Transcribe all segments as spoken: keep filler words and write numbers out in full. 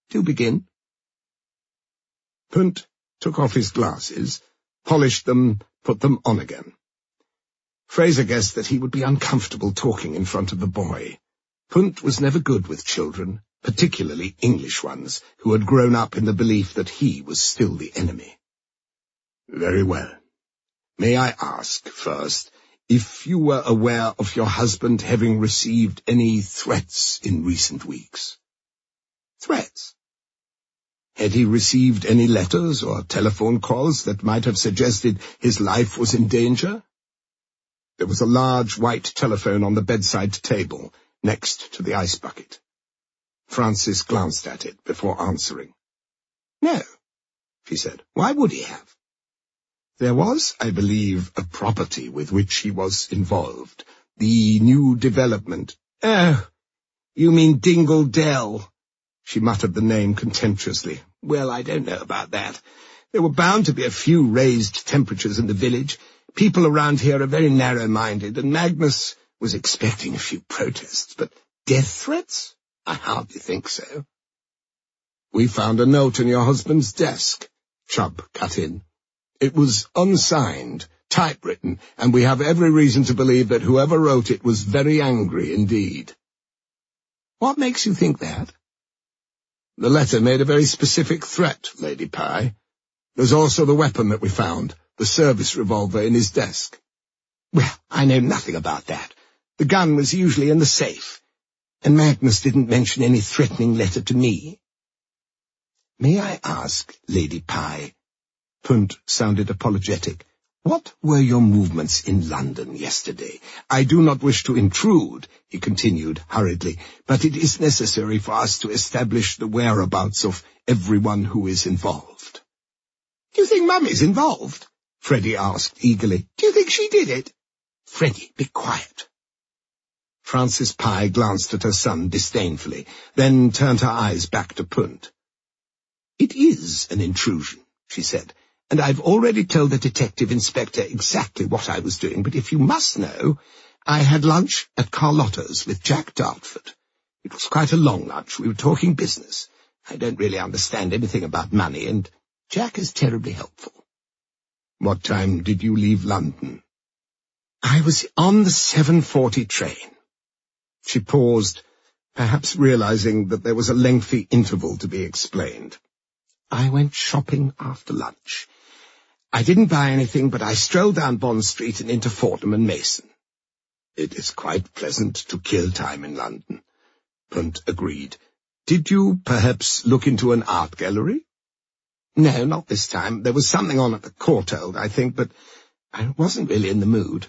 Do begin." Punt took off his glasses, polished them, put them on again. Fraser guessed that he would be uncomfortable talking in front of the boy. Punt was never good with children, particularly English ones, who had grown up in the belief that he was still the enemy. "Very well. May I ask, first, if you were aware of your husband having received any threats in recent weeks?" "Threats?" "Had he received any letters or telephone calls that might have suggested his life was in danger?" There was a large white telephone on the bedside table, next to the ice bucket. Francis glanced at it before answering. "No," she said. "Why would he have?" "There was, I believe, a property with which he was involved. The new development." "Oh, you mean Dingle Dell." She muttered the name contemptuously. "Well, I don't know about that. There were bound to be a few raised temperatures in the village. People around here are very narrow-minded, and Magnus was expecting a few protests, but death threats? I hardly think so." "We found a note in your husband's desk," Chubb cut in. "It was unsigned, typewritten, and we have every reason to believe that whoever wrote it was very angry indeed." "What makes you think that?" "The letter made a very specific threat, Lady Pye. There's also the weapon that we found, the service revolver in his desk." "Well, I know nothing about that. The gun was usually in the safe, and Magnus didn't mention any threatening letter to me." "May I ask, Lady Pye," Punt sounded apologetic, "what were your movements in London yesterday? I do not wish to intrude," he continued hurriedly, "but it is necessary for us to establish the whereabouts of everyone who is involved." "Do you think Mummy's involved?" Freddie asked eagerly. "Do you think she did it?" "Freddie, be quiet." Francis Pye glanced at her son disdainfully, then turned her eyes back to Punt. "It is an intrusion," she said, "and I've already told the detective inspector exactly what I was doing, but if you must know, I had lunch at Carlotta's with Jack Dartford. It was quite a long lunch. We were talking business. I don't really understand anything about money, and Jack is terribly helpful." "What time did you leave London?" "I was on the seven forty train." She paused, perhaps realizing that there was a lengthy interval to be explained. "I went shopping after lunch. I didn't buy anything, but I strolled down Bond Street and into Fortnum and Mason." "It is quite pleasant to kill time in London," Punt agreed. "Did you perhaps look into an art gallery?" "No, not this time. There was something on at the Courtauld, I think, but I wasn't really in the mood."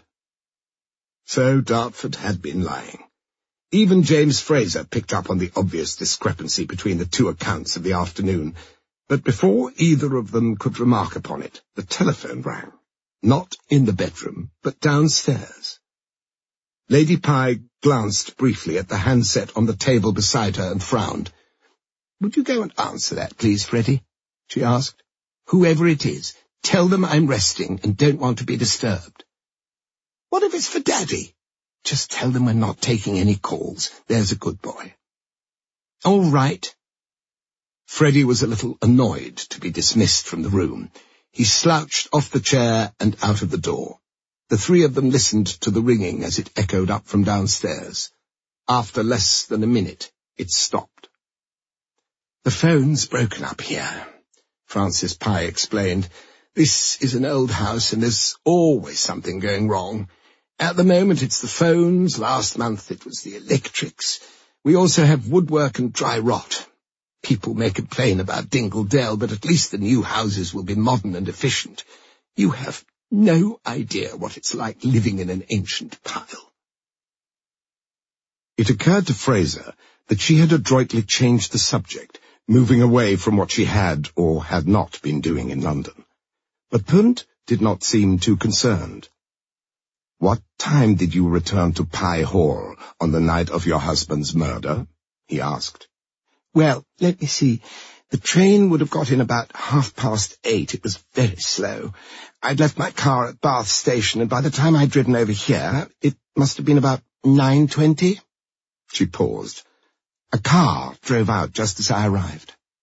So Dartford had been lying. Even James Fraser picked up on the obvious discrepancy between the two accounts of the afternoon, but before either of them could remark upon it, the telephone rang. Not in the bedroom, but downstairs. Lady Pye glanced briefly at the handset on the table beside her and frowned. "Would you go and answer that, please, Freddie?" she asked. "Whoever it is, tell them I'm resting and don't want to be disturbed." "What if it's for Daddy?" "Just tell them we're not taking any calls. There's a good boy." "All right." Freddie was a little annoyed to be dismissed from the room. He slouched off the chair and out of the door. The three of them listened to the ringing as it echoed up from downstairs. After less than a minute, it stopped. "The phone's broken up here," Francis Pye explained. "This is an old house, and there's always something going wrong. At the moment it's the phones, last month it was the electrics. We also have woodwork and dry rot. People may complain about Dingle Dell, but at least the new houses will be modern and efficient. You have no idea what it's like living in an ancient pile." It occurred to Fraser that she had adroitly changed the subject, moving away from what she had or had not been doing in London. But Punt did not seem too concerned. "What time did you return to Pye Hall on the night of your husband's murder?" he asked. "Well, let me see. The train would have got in about half past eight. It was very slow. I'd left my car at Bath Station, and by the time I'd driven over here, it must have been about nine twenty. She paused. "A car drove out just as I arrived."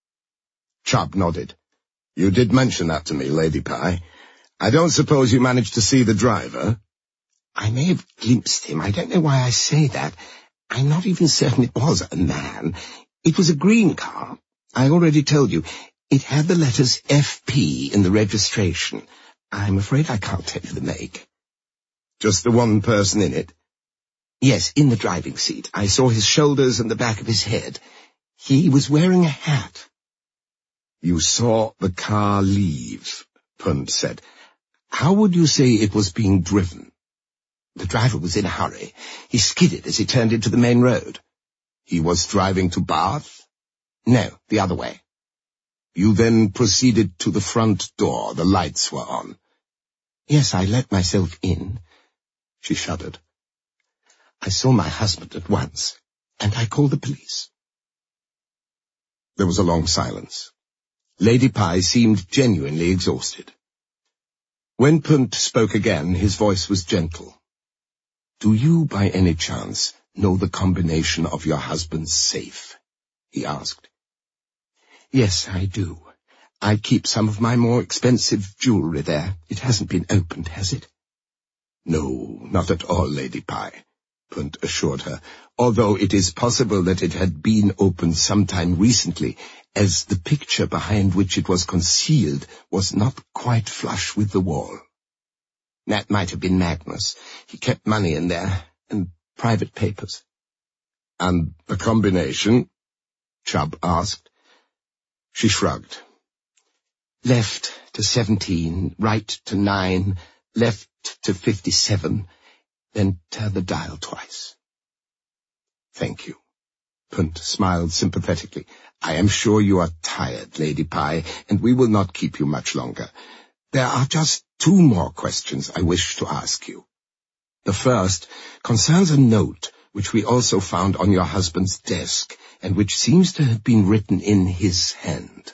Chubb nodded. You did mention that to me, Lady Pye. I don't suppose you managed to see the driver? I may have glimpsed him. I don't know why I say that. I'm not even certain it was a man. It was a green car. I already told you. It had the letters F P in the registration. I'm afraid I can't tell you the make. Just the one person in it? Yes, in the driving seat. I saw his shoulders and the back of his head. He was wearing a hat. You saw the car leave, Punt said. How would you say it was being driven? The driver was in a hurry. He skidded as he turned into the main road. He was driving to Bath? No, the other way. You then proceeded to the front door. The lights were on. Yes, I let myself in. She shuddered. I saw my husband at once, and I called the police. There was a long silence. Lady Pye seemed genuinely exhausted. When Punt spoke again, his voice was gentle. Do you, by any chance, know the combination of your husband's safe? He asked. Yes, I do. I keep some of my more expensive jewelry there. It hasn't been opened, has it? No, not at all, Lady Pye, Punt assured her, although it is possible that it had been opened sometime recently, as the picture behind which it was concealed was not quite flush with the wall. That might have been Magnus. He kept money in there, and private papers. And the combination? Chubb asked. She shrugged. Left to seventeen, right to nine, left to fifty-seven, then turn the dial twice. Thank you. Punt smiled sympathetically. I am sure you are tired, Lady Pye, and we will not keep you much longer. There are just two more questions I wish to ask you. The first concerns a note which we also found on your husband's desk, and which seems to have been written in his hand.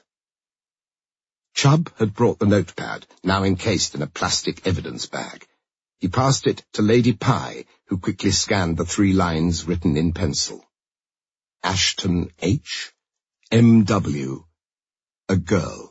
Chubb had brought the notepad, now encased in a plastic evidence bag. He passed it to Lady Pye, who quickly scanned the three lines written in pencil. Ashton H. M W. A girl.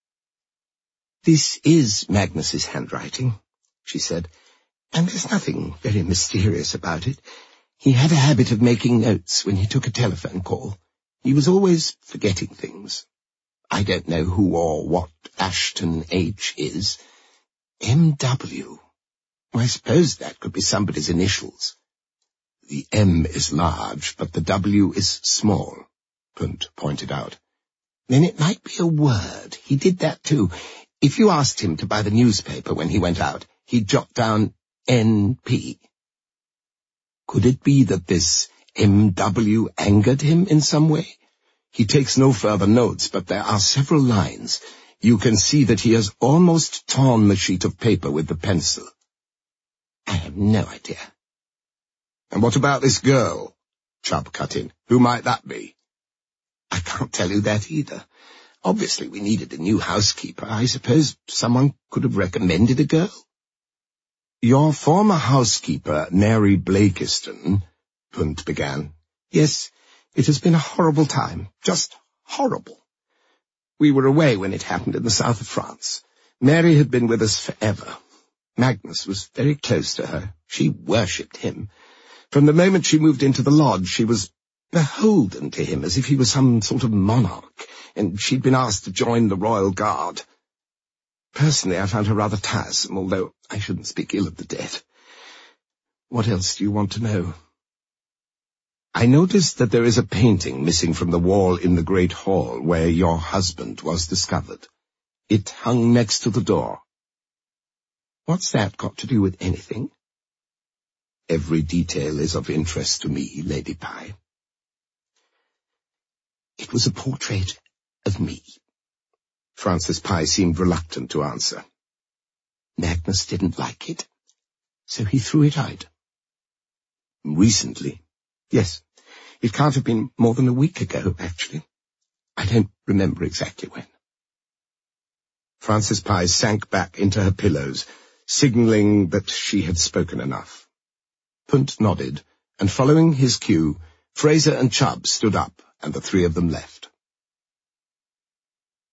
This is Magnus's handwriting, she said, and there's nothing very mysterious about it. He had a habit of making notes when he took a telephone call. He was always forgetting things. I don't know who or what Ashton H. is. M W. I suppose that could be somebody's initials. The M is large, but the W is small, Punt pointed out. Then it might be a word. He did that too. If you asked him to buy the newspaper when he went out, he'd jot down N P. Could it be that this M W angered him in some way? He takes no further notes, but there are several lines. You can see that he has almost torn the sheet of paper with the pencil. I have no idea. And what about this girl? Chubb cut in. Who might that be? I can't tell you that either. Obviously we needed a new housekeeper. I suppose someone could have recommended a girl. Your former housekeeper, Mary Blakiston, Punt began. Yes, it has been a horrible time. Just horrible. We were away when it happened in the south of France. Mary had been with us forever. Magnus was very close to her. She worshipped him. From the moment she moved into the lodge, she was beholden to him as if he was some sort of monarch, and she'd been asked to join the Royal Guard. Personally, I found her rather tiresome, although I shouldn't speak ill of the dead. What else do you want to know? I noticed that there is a painting missing from the wall in the great hall where your husband was discovered. It hung next to the door. What's that got to do with anything? Every detail is of interest to me, Lady Pye. It was a portrait of me. Francis Pye seemed reluctant to answer. Magnus didn't like it, so he threw it out. Recently? Yes. It can't have been more than a week ago, actually. I don't remember exactly when. Francis Pye sank back into her pillows, signalling that she had spoken enough. Punt nodded, and following his cue, Fraser and Chubb stood up, and the three of them left.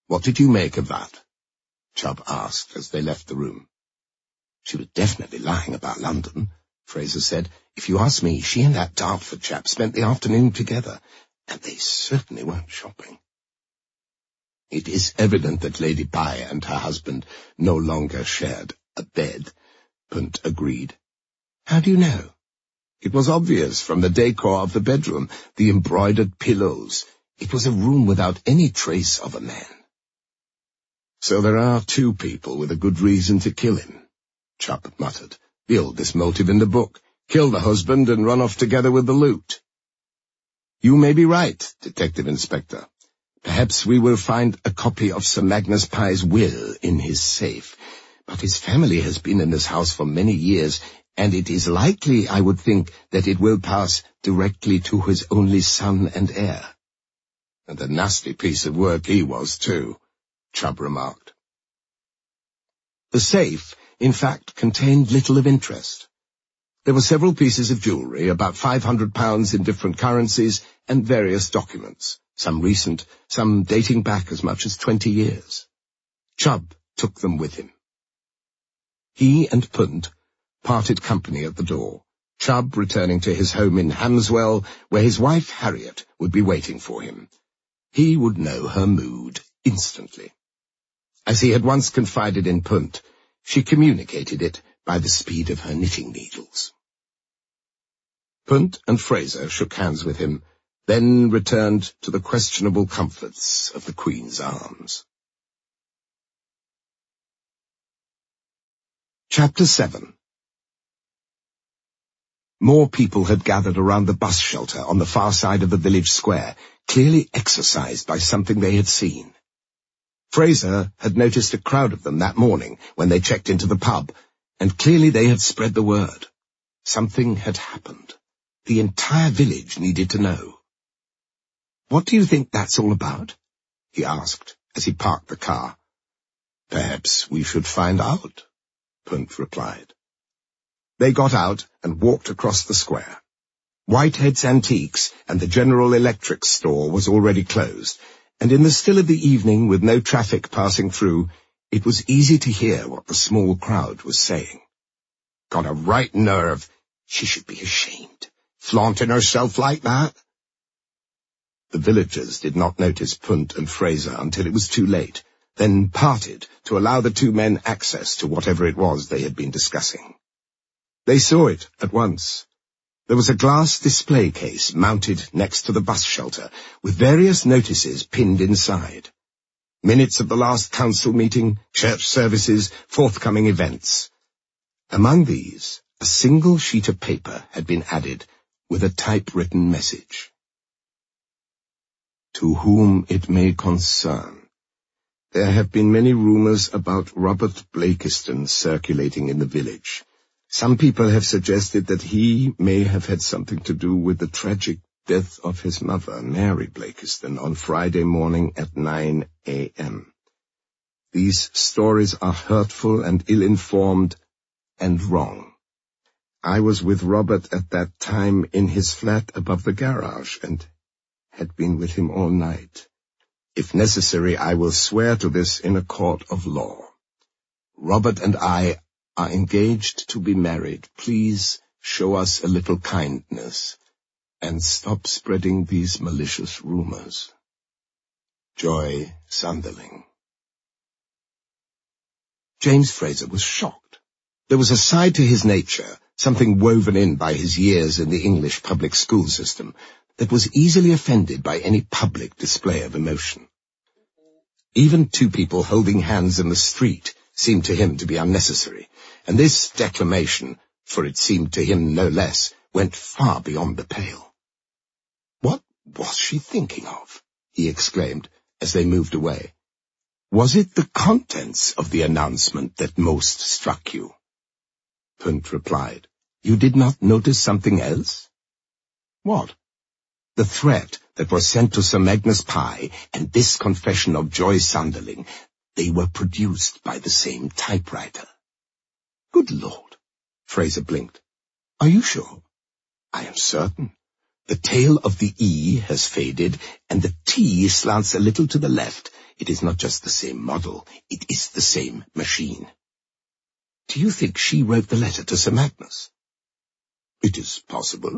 What did you make of that? Chubb asked as they left the room. She was definitely lying about London, Fraser said. If you ask me, she and that Dartford chap spent the afternoon together, and they certainly weren't shopping. It is evident that Lady Pye and her husband no longer shared a bed, Punt agreed. How do you know? It was obvious from the decor of the bedroom, the embroidered pillows. It was a room without any trace of a man. So there are two people with a good reason to kill him, Chubb muttered. The oldest motive in the book. Kill the husband and run off together with the loot. You may be right, Detective Inspector. Perhaps we will find a copy of Sir Magnus Pye's will in his safe. But his family has been in this house for many years, and it is likely, I would think, that it will pass directly to his only son and heir. And a nasty piece of work he was, too, Chubb remarked. The safe, in fact, contained little of interest. There were several pieces of jewellery, about five hundred pounds in different currencies, and various documents, some recent, some dating back as much as twenty years. Chubb took them with him. He and Punt parted company at the door, Chubb returning to his home in Hamswell, where his wife Harriet would be waiting for him. He would know her mood instantly. As he had once confided in Punt, she communicated it by the speed of her knitting needles. Punt and Fraser shook hands with him, then returned to the questionable comforts of the Queen's Arms. Chapter seven. More people had gathered around the bus shelter on the far side of the village square, clearly exercised by something they had seen. Fraser had noticed a crowd of them that morning when they checked into the pub, and clearly they had spread the word. Something had happened. The entire village needed to know. What do you think that's all about? He asked as he parked the car. Perhaps we should find out, Punt replied. They got out and walked across the square. Whitehead's Antiques and the General Electric store was already closed, and in the still of the evening, with no traffic passing through, it was easy to hear what the small crowd was saying. Got a right nerve. She should be ashamed, flaunting herself like that. The villagers did not notice Punt and Fraser until it was too late, then parted to allow the two men access to whatever it was they had been discussing. They saw it at once. There was a glass display case mounted next to the bus shelter, with various notices pinned inside. Minutes of the last council meeting, church services, forthcoming events. Among these, a single sheet of paper had been added with a typewritten message. To whom it may concern. There have been many rumours about Robert Blakiston circulating in the village. Some people have suggested that he may have had something to do with the tragic death of his mother, Mary Blakiston, on Friday morning at nine a m These stories are hurtful and ill-informed and wrong. I was with Robert at that time in his flat above the garage and had been with him all night. If necessary, I will swear to this in a court of law. Robert and I are engaged to be married. Please show us a little kindness and stop spreading these malicious rumors. Joy Sunderling. James Fraser was shocked. There was a side to his nature, something woven in by his years in the English public school system, that was easily offended by any public display of emotion. Even two people holding hands in the street seemed to him to be unnecessary, and this declamation, for it seemed to him no less, went far beyond the pale. What was she thinking of? He exclaimed as they moved away. Was it the contents of the announcement that most struck you? Punt replied. You did not notice something else? What? The threat that was sent to Sir Magnus Pye and this confession of Joy Sunderling, they were produced by the same typewriter. Good Lord, Fraser blinked. Are you sure? I am certain. The tail of the E has faded, and the T slants a little to the left. It is not just the same model, it is the same machine. Do you think she wrote the letter to Sir Magnus? It is possible.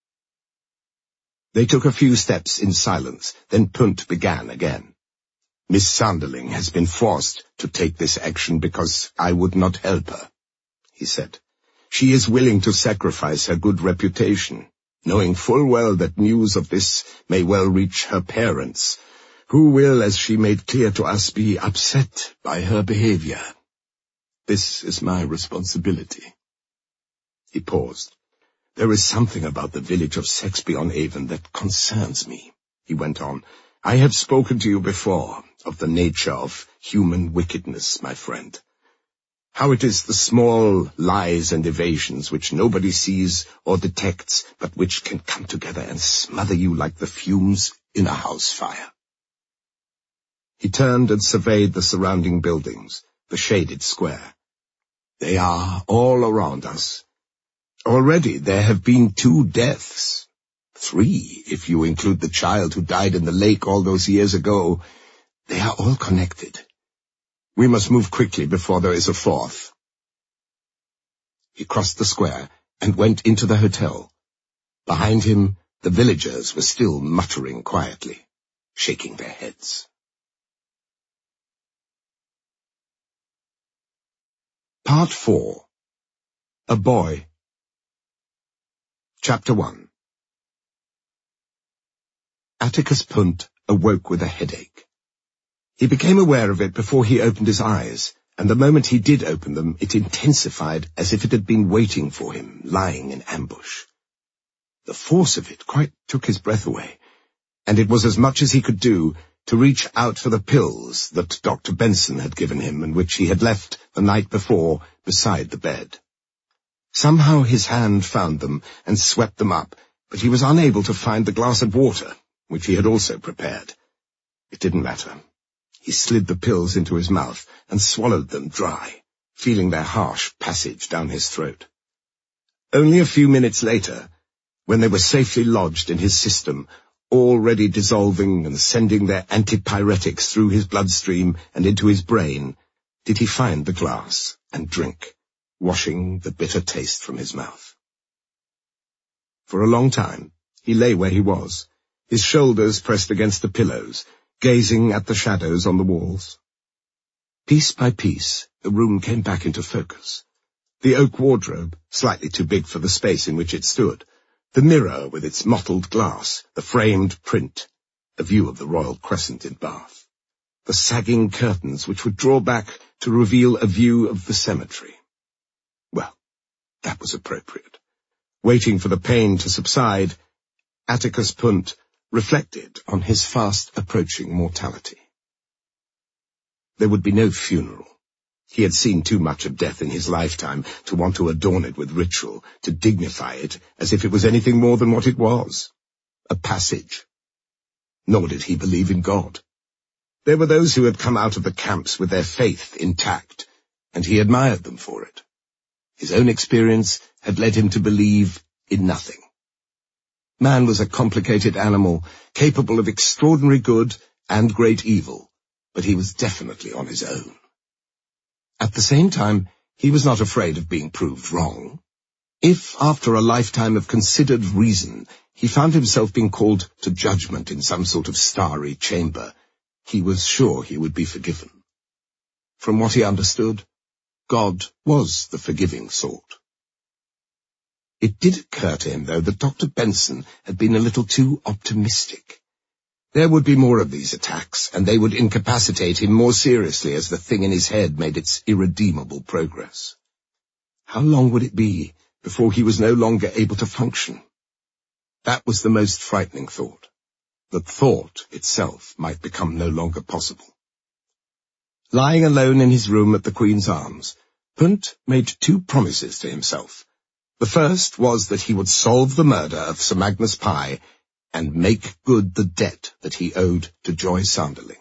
They took a few steps in silence, then Punt began again. Miss Sanderling has been forced to take this action because I would not help her, he said. She is willing to sacrifice her good reputation, knowing full well that news of this may well reach her parents, who will, as she made clear to us, be upset by her behavior. This is my responsibility. He paused. There is something about the village of Sexby-on-Avon that concerns me, he went on. I have spoken to you before of the nature of human wickedness, my friend. How it is the small lies and evasions which nobody sees or detects, but which can come together and smother you like the fumes in a house fire. He turned and surveyed the surrounding buildings, the shaded square. They are all around us. Already there have been two deaths. Three, if you include the child who died in the lake all those years ago. They are all connected. We must move quickly before there is a fourth. He crossed the square and went into the hotel. Behind him, the villagers were still muttering quietly, shaking their heads. Part four. A Boy. Chapter one. Atticus Punt awoke with a headache. He became aware of it before he opened his eyes, and the moment he did open them, it intensified as if it had been waiting for him, lying in ambush. The force of it quite took his breath away, and it was as much as he could do to reach out for the pills that Doctor Benson had given him and which he had left the night before beside the bed. Somehow his hand found them and swept them up, but he was unable to find the glass of water, which he had also prepared. It didn't matter. He slid the pills into his mouth and swallowed them dry, feeling their harsh passage down his throat. Only a few minutes later, when they were safely lodged in his system, already dissolving and sending their antipyretics through his bloodstream and into his brain, did he find the glass and drink, washing the bitter taste from his mouth. For a long time, he lay where he was, his shoulders pressed against the pillows, gazing at the shadows on the walls. Piece by piece, the room came back into focus. The oak wardrobe, slightly too big for the space in which it stood, the mirror with its mottled glass, the framed print, a view of the Royal Crescent in Bath, the sagging curtains which would draw back to reveal a view of the cemetery. Well, that was appropriate. Waiting for the pain to subside, Atticus Punt reflected on his fast-approaching mortality. There would be no funeral. He had seen too much of death in his lifetime to want to adorn it with ritual, to dignify it as if it was anything more than what it was, a passage. Nor did he believe in God. There were those who had come out of the camps with their faith intact, and he admired them for it. His own experience had led him to believe in nothing. Man was a complicated animal, capable of extraordinary good and great evil, but he was definitely on his own. At the same time, he was not afraid of being proved wrong. If, after a lifetime of considered reason, he found himself being called to judgment in some sort of starry chamber, he was sure he would be forgiven. From what he understood, God was the forgiving sort. It did occur to him, though, that Doctor Benson had been a little too optimistic. There would be more of these attacks, and they would incapacitate him more seriously as the thing in his head made its irredeemable progress. How long would it be before he was no longer able to function? That was the most frightening thought. That thought itself might become no longer possible. Lying alone in his room at the Queen's Arms, Punt made two promises to himself. The first was that he would solve the murder of Sir Magnus Pye and make good the debt that he owed to Joy Sanderling.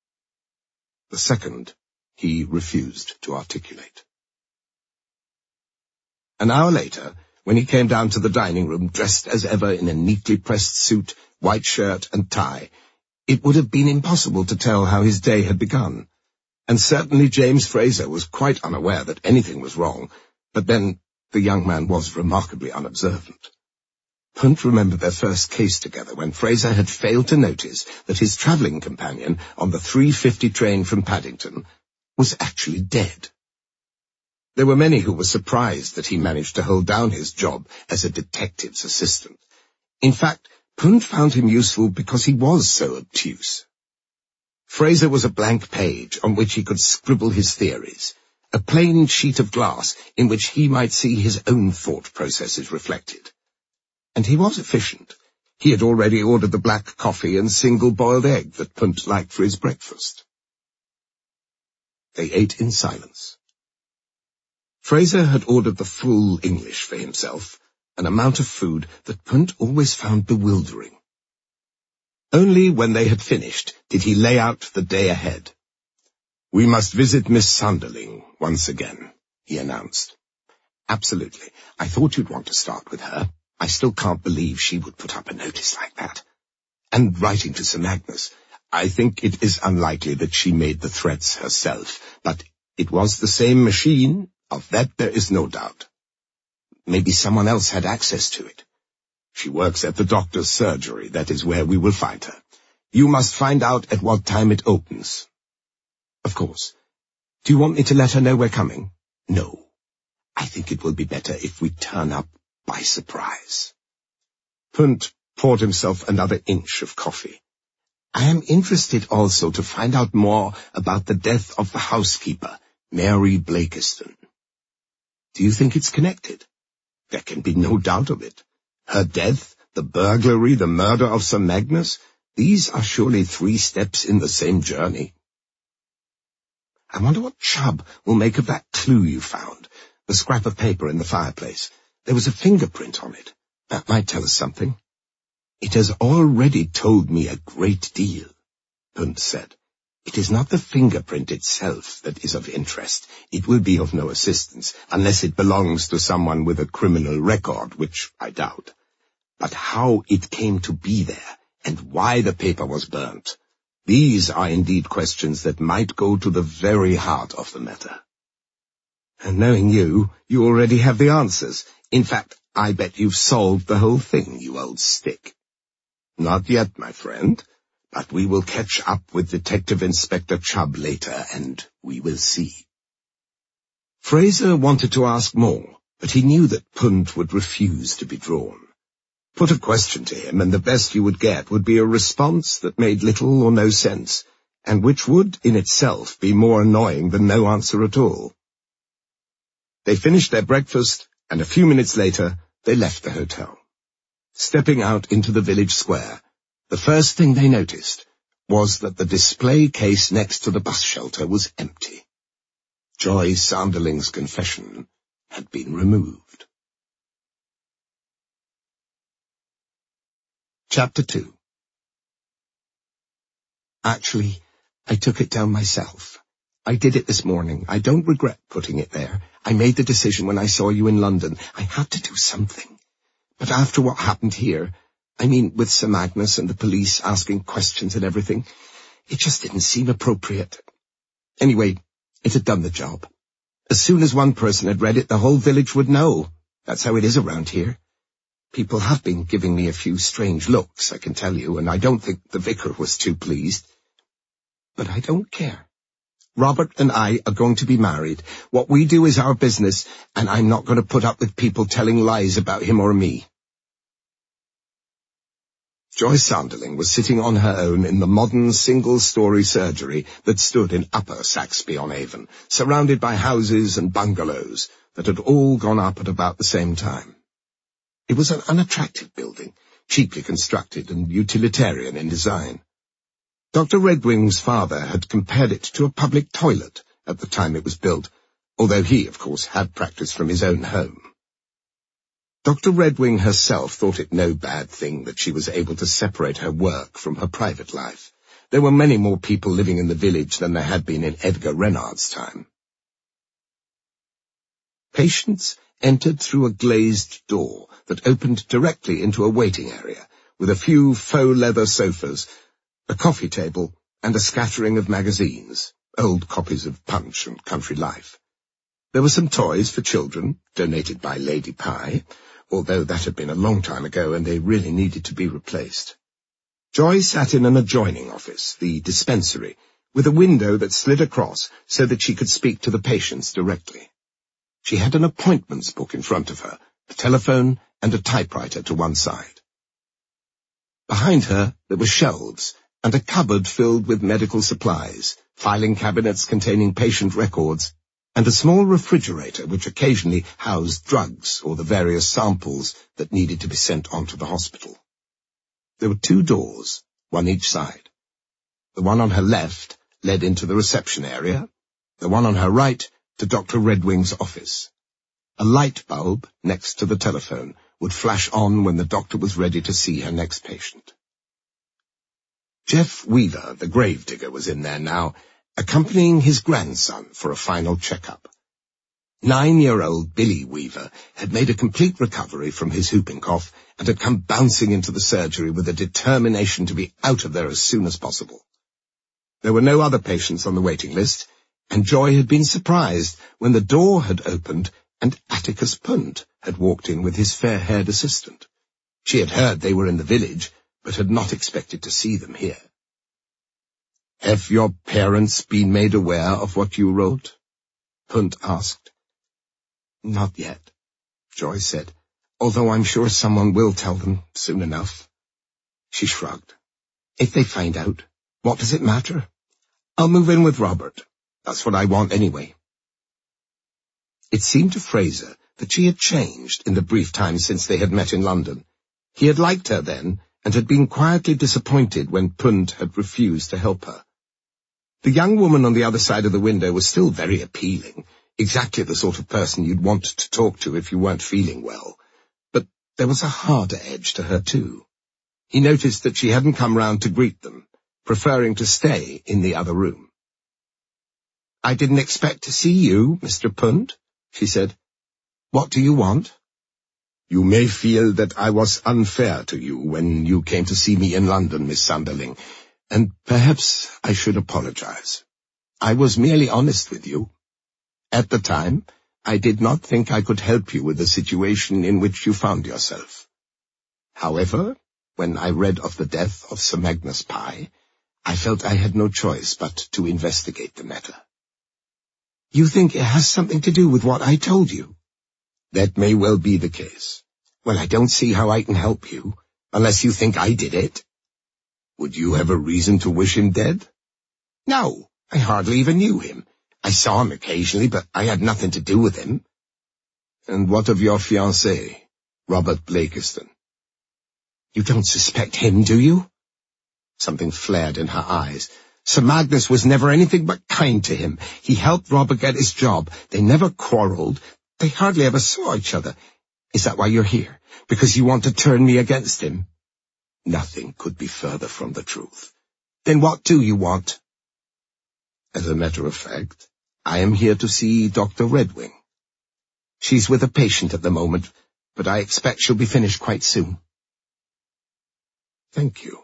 The second he refused to articulate. An hour later, when he came down to the dining room, dressed as ever in a neatly pressed suit, white shirt and tie, It would have been impossible to tell how his day had begun, and certainly James Fraser was quite unaware that anything was wrong, but then the young man was remarkably unobservant. Punt remembered their first case together when Fraser had failed to notice that his travelling companion on the three fifty train from Paddington was actually dead. There were many who were surprised that he managed to hold down his job as a detective's assistant. In fact, Punt found him useful because he was so obtuse. Fraser was a blank page on which he could scribble his theories, a plain sheet of glass in which he might see his own thought processes reflected. And he was efficient. He had already ordered the black coffee and single-boiled egg that Punt liked for his breakfast. They ate in silence. Fraser had ordered the full English for himself, an amount of food that Punt always found bewildering. Only when they had finished did he lay out the day ahead. "We must visit Miss Sanderling once again," he announced. "Absolutely. I thought you'd want to start with her. I still can't believe she would put up a notice like that. And writing to Sir Magnus, I think it is unlikely that she made the threats herself, but it was the same machine, of that there is no doubt. Maybe someone else had access to it. She works at the doctor's surgery. That is where we will find her. You must find out at what time it opens." "Of course. Do you want me to let her know we're coming?" "No. I think it will be better if we turn up by surprise." Punt poured himself another inch of coffee. "I am interested also to find out more about the death of the housekeeper, Mary Blakiston." "Do you think it's connected?" "There can be no doubt of it. Her death, the burglary, the murder of Sir Magnus, these are surely three steps in the same journey." "I wonder what Chubb will make of that clue you found, the scrap of paper in the fireplace. There was a fingerprint on it. That might tell us something." "It has already told me a great deal," Punt said. "It is not the fingerprint itself that is of interest. It will be of no assistance, unless it belongs to someone with a criminal record, which I doubt. But how it came to be there, and why the paper was burnt, these are indeed questions that might go to the very heart of the matter." "And knowing you, you already have the answers. In fact, I bet you've solved the whole thing, you old stick." "Not yet, my friend, but we will catch up with Detective Inspector Chubb later, and we will see." Fraser wanted to ask more, but he knew that Punt would refuse to be drawn. Put a question to him, and the best you would get would be a response that made little or no sense, and which would, in itself, be more annoying than no answer at all. They finished their breakfast, and a few minutes later they left the hotel. Stepping out into the village square, the first thing they noticed was that the display case next to the bus shelter was empty. Joy Sanderling's confession had been removed. Chapter two. "Actually, I took it down myself. I did it this morning. I don't regret putting it there. I made the decision when I saw you in London. I had to do something. But after what happened here, I mean with Sir Magnus and the police asking questions and everything, it just didn't seem appropriate. Anyway, it had done the job. As soon as one person had read it, the whole village would know. That's how it is around here. People have been giving me a few strange looks, I can tell you, and I don't think the vicar was too pleased. But I don't care. Robert and I are going to be married. What we do is our business, and I'm not going to put up with people telling lies about him or me." Joy Sanderling was sitting on her own in the modern single-story surgery that stood in Upper Saxby-on-Avon, surrounded by houses and bungalows that had all gone up at about the same time. It was an unattractive building, cheaply constructed and utilitarian in design. Doctor Redwing's father had compared it to a public toilet at the time it was built, although he, of course, had practiced from his own home. Doctor Redwing herself thought it no bad thing that she was able to separate her work from her private life. There were many more people living in the village than there had been in Edgar Renard's time. Patients entered through a glazed door that opened directly into a waiting area, with a few faux leather sofas, a coffee table, and a scattering of magazines, old copies of Punch and Country Life. There were some toys for children, donated by Lady Pye, although that had been a long time ago and they really needed to be replaced. Joy sat in an adjoining office, the dispensary, with a window that slid across so that she could speak to the patients directly. She had an appointments book in front of her, a telephone and a typewriter to one side. Behind her there were shelves and a cupboard filled with medical supplies, filing cabinets containing patient records, and a small refrigerator which occasionally housed drugs or the various samples that needed to be sent on to the hospital. There were two doors, one each side. The one on her left led into the reception area, the one on her right to Doctor Redwing's office. A light bulb next to the telephone would flash on when the doctor was ready to see her next patient. Jeff Weaver, the gravedigger, was in there now, accompanying his grandson for a final checkup. Nine-year-old Billy Weaver had made a complete recovery from his whooping cough and had come bouncing into the surgery with a determination to be out of there as soon as possible. There were no other patients on the waiting list, and Joy had been surprised when the door had opened and Atticus Punt had walked in with his fair-haired assistant. She had heard they were in the village, but had not expected to see them here. "Have your parents been made aware of what you wrote?" Punt asked. "Not yet," Joy said, "although I'm sure someone will tell them soon enough." She shrugged. "If they find out, what does it matter? I'll move in with Robert. That's what I want anyway." It seemed to Fraser that she had changed in the brief time since they had met in London. He had liked her then, and had been quietly disappointed when Punt had refused to help her. The young woman on the other side of the window was still very appealing, exactly the sort of person you'd want to talk to if you weren't feeling well. But there was a harder edge to her, too. He noticed that she hadn't come round to greet them, preferring to stay in the other room. "I didn't expect to see you, Mister Punt," she said. "What do you want?" "You may feel that I was unfair to you when you came to see me in London, Miss Sunderling, and perhaps I should apologize. I was merely honest with you. At the time, I did not think I could help you with the situation in which you found yourself. However, when I read of the death of Sir Magnus Pye, I felt I had no choice but to investigate the matter." "You think it has something to do with what I told you?" "That may well be the case." "Well, I don't see how I can help you, unless you think I did it." "Would you have a reason to wish him dead?" "No, I hardly even knew him. I saw him occasionally, but I had nothing to do with him." "And what of your fiancé, Robert Blakiston?" "You don't suspect him, do you?" Something flared in her eyes. "Sir Magnus was never anything but kind to him. He helped Robert get his job. They never quarrelled. They hardly ever saw each other. Is that why you're here? Because you want to turn me against him?" Nothing could be further from the truth. "Then what do you want?" "As a matter of fact, I am here to see Doctor Redwing." "She's with a patient at the moment, but I expect she'll be finished quite soon." "Thank you."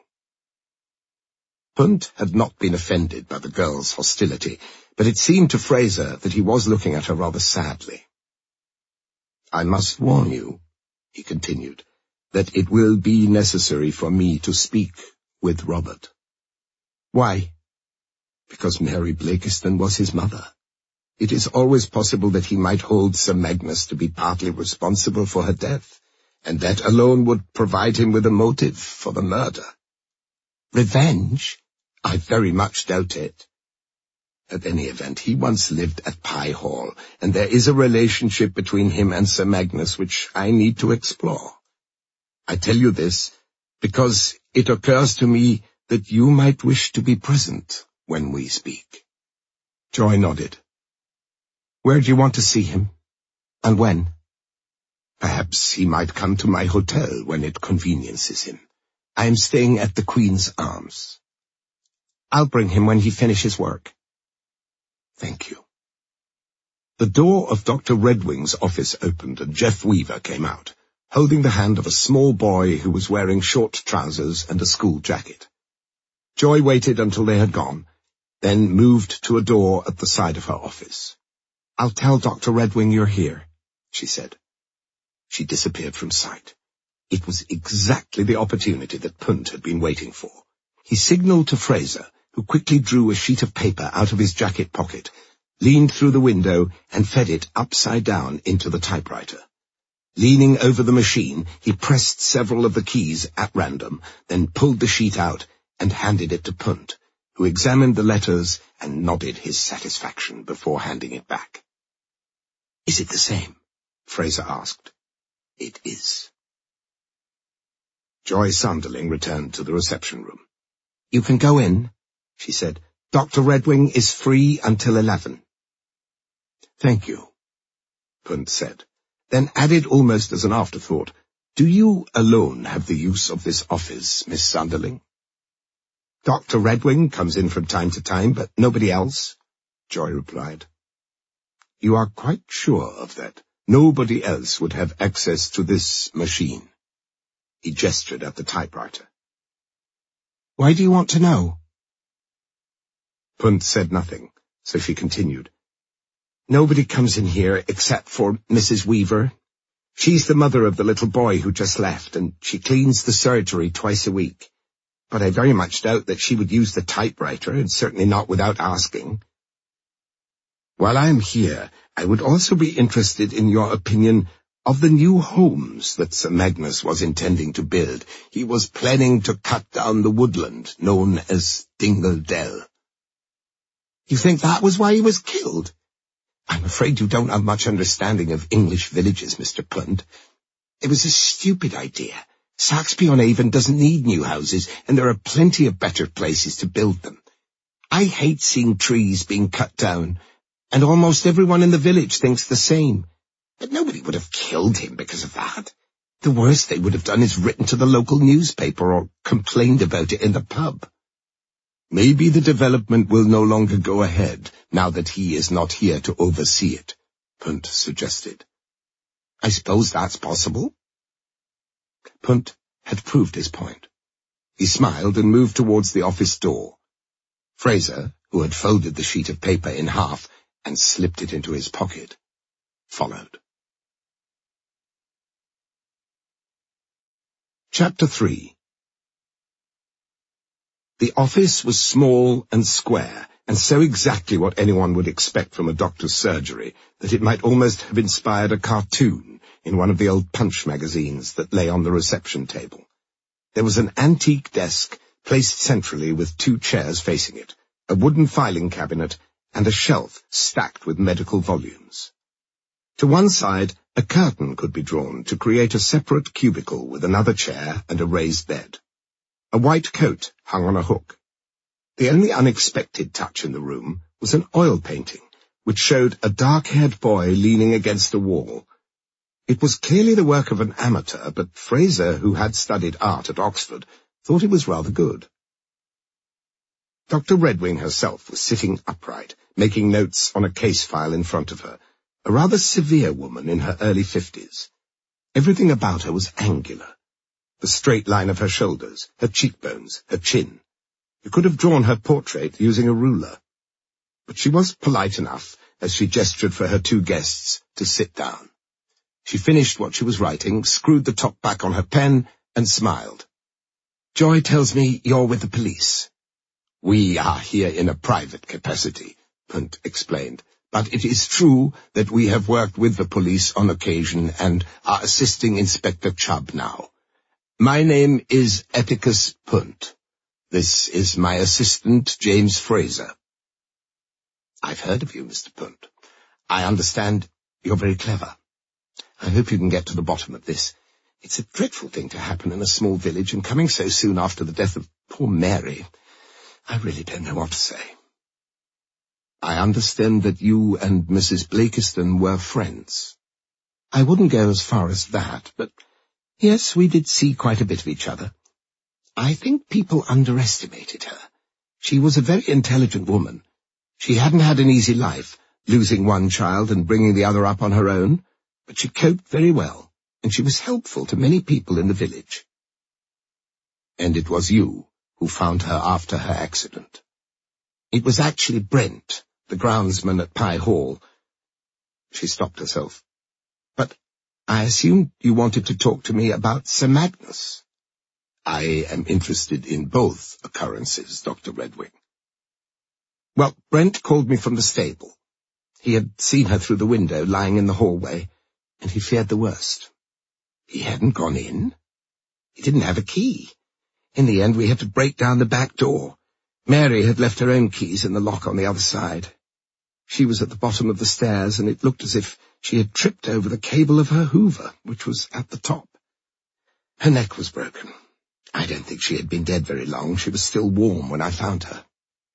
Punt had not been offended by the girl's hostility, but it seemed to Fraser that he was looking at her rather sadly. "I must warn you," he continued, "that it will be necessary for me to speak with Robert." "Why?" "Because Mary Blakiston was his mother. It is always possible that he might hold Sir Magnus to be partly responsible for her death, and that alone would provide him with a motive for the murder." "Revenge?" "I very much doubt it. At any event, he once lived at Pye Hall, and there is a relationship between him and Sir Magnus which I need to explore. I tell you this because it occurs to me that you might wish to be present when we speak." Joy nodded. "Where do you want to see him? And when?" "Perhaps he might come to my hotel when it conveniences him. I am staying at the Queen's Arms." "I'll bring him when he finishes work." "Thank you." The door of Doctor Redwing's office opened and Jeff Weaver came out, holding the hand of a small boy who was wearing short trousers and a school jacket. Joy waited until they had gone, then moved to a door at the side of her office. "I'll tell Doctor Redwing you're here," she said. She disappeared from sight. It was exactly the opportunity that Punt had been waiting for. He signalled to Fraser, who quickly drew a sheet of paper out of his jacket pocket, leaned through the window, and fed it upside down into the typewriter. Leaning over the machine, he pressed several of the keys at random, then pulled the sheet out and handed it to Punt, who examined the letters and nodded his satisfaction before handing it back. "Is it the same?" Fraser asked. "It is." Joy Sanderling returned to the reception room. "You can go in," she said. "Doctor Redwing is free until eleven. "Thank you," Punt said, then added almost as an afterthought, "Do you alone have the use of this office, Miss Sanderling?" "Doctor Redwing comes in from time to time, but nobody else," Joy replied. "You are quite sure of that? Nobody else would have access to this machine?" He gestured at the typewriter. "Why do you want to know?" Punt said nothing, so she continued. "Nobody comes in here except for Missus Weaver. She's the mother of the little boy who just left, and she cleans the surgery twice a week. But I very much doubt that she would use the typewriter, and certainly not without asking. While I'm here, I would also be interested in your opinion of the new homes that Sir Magnus was intending to build. He was planning to cut down the woodland, known as Dingle Dell." "You think that was why he was killed?" "I'm afraid you don't have much understanding of English villages, Mister Punt. It was a stupid idea. Saxby-on-Avon doesn't need new houses, and there are plenty of better places to build them. I hate seeing trees being cut down, and almost everyone in the village thinks the same. But nobody would have killed him because of that. The worst they would have done is written to the local newspaper or complained about it in the pub." "Maybe the development will no longer go ahead, now that he is not here to oversee it," Punt suggested. "I suppose that's possible." Punt had proved his point. He smiled and moved towards the office door. Fraser, who had folded the sheet of paper in half and slipped it into his pocket, followed. Chapter three. The office was small and square, and so exactly what anyone would expect from a doctor's surgery that it might almost have inspired a cartoon in one of the old Punch magazines that lay on the reception table. There was an antique desk placed centrally with two chairs facing it, a wooden filing cabinet, and a shelf stacked with medical volumes. To one side, a curtain could be drawn to create a separate cubicle with another chair and a raised bed. A white coat hung on a hook. The only unexpected touch in the room was an oil painting, which showed a dark-haired boy leaning against a wall. It was clearly the work of an amateur, but Fraser, who had studied art at Oxford, thought it was rather good. Doctor Redwing herself was sitting upright, making notes on a case file in front of her, a rather severe woman in her early fifties. Everything about her was angular. The straight line of her shoulders, her cheekbones, her chin. You could have drawn her portrait using a ruler. But she was polite enough, as she gestured for her two guests to sit down. She finished what she was writing, screwed the top back on her pen, and smiled. "Joy tells me you're with the police." "We are here in a private capacity," Punt explained. "But it is true that we have worked with the police on occasion and are assisting Inspector Chubb now. My name is Atticus Punt. This is my assistant, James Fraser." "I've heard of you, Mister Punt. I understand you're very clever. I hope you can get to the bottom of this. It's a dreadful thing to happen in a small village, and coming so soon after the death of poor Mary. I really don't know what to say." "I understand that you and Missus Blakiston were friends." "I wouldn't go as far as that, but yes, we did see quite a bit of each other. I think people underestimated her. She was a very intelligent woman. She hadn't had an easy life, losing one child and bringing the other up on her own, but she coped very well, and she was helpful to many people in the village." "And it was you who found her after her accident. It was actually Brent, the groundsman at Pye Hall. She stopped herself. But I assumed you wanted to talk to me about Sir Magnus. I am interested in both occurrences, Doctor Redwing. Well, Brent called me from the stable. He had seen her through the window, lying in the hallway, and he feared the worst. He hadn't gone in. He didn't have a key. In the end, we had to break down the back door. Mary had left her own keys in the lock on the other side. She was at the bottom of the stairs, and it looked as if she had tripped over the cable of her Hoover, which was at the top. Her neck was broken. I don't think she had been dead very long. She was still warm when I found her.